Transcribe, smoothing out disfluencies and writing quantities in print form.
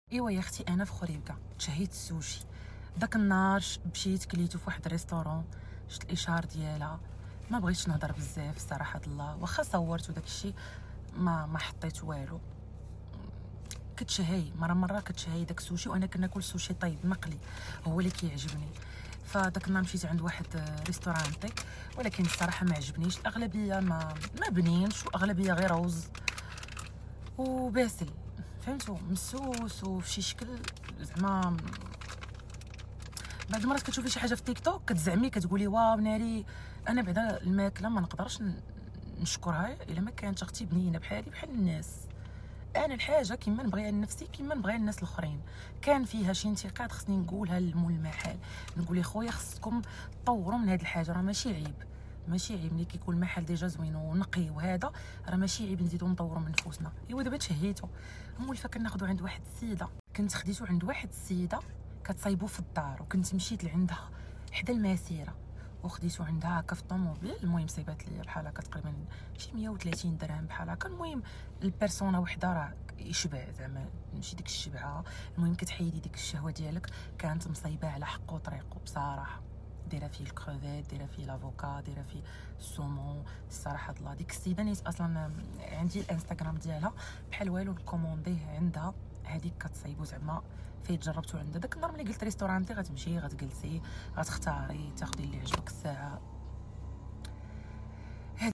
ايوا يا اختي انا في خريبكه تشهيت السوشي داك النهار. مشيت كليتو في واحد الريستورون، شفت الاشهار ديالها. ما بغيتش نهضر بزاف الصراحه الله، واخا صورت وداك الشيء ما حطيت والو. كتشهي مره كتشهي داك السوشي، وانا كناكل سوشي طيب مقلي هو اللي كيعجبني. فداك النهار مشيت عند واحد ريستورانتي، ولكن الصراحه ما عجبنيش. الاغلبيه ما بنينش، واغلبيه غير رز وباسل، فهمتوا، مسوس وفي شي شكل زعما. بعض المرات كتشوفي شي حاجه في تيك توك كتزعمي كتقولي واو ناري. انا بعدا الماكله ما نقدرش نشكرها الا ما كانت اختي بنينه بحالي بحال الناس. انا الحاجه كيما نبغيها لنفسي كيما نبغيها للناس الاخرين. كان فيها شي انتقاد خصني نقولها لمول المحل، نقول يا خويا خصكم تطوروا من هذه الحاجه، راه ماشي عيب. ماشي عيب ملي كيكون المحل ديجا زوين ونقي، وهذا راه ماشي عيب نزيدو نطوروا من نفوسنا. ايوا دابا تشهيتو مولفه كناخذو عند واحد السيده، كنت خديتو عند واحد السيده كتصايبو في الدار، وكنت مشيت لعندها حدا المسيره وخديتو عندها هكا في الطوموبيل. المهم صايبات لي بحال هكا تقريبا شي 130 درهم بحال هكا. المهم البيرسونا وحده راه يشبع زعما ماشي ديك الشبعه. المهم كتحيدي ديك الشهوه ديالك. كانت مصايبه على حق وطريقه بصراحه، دايره فيه الكروفيت، دايره فيه لافوكا، دايره فيه السومون. الصراحه الله ديك السيده نيت اصلا عندي الانستغرام ديالها بحال والو نكومونديه عندها. هذيك كتصايبو زعما فايت جربتو عندها. داك النهار ملي قلت ريستورانتي غتمشي غتجلسي غتختاري تاخدي اللي عجبك الساعه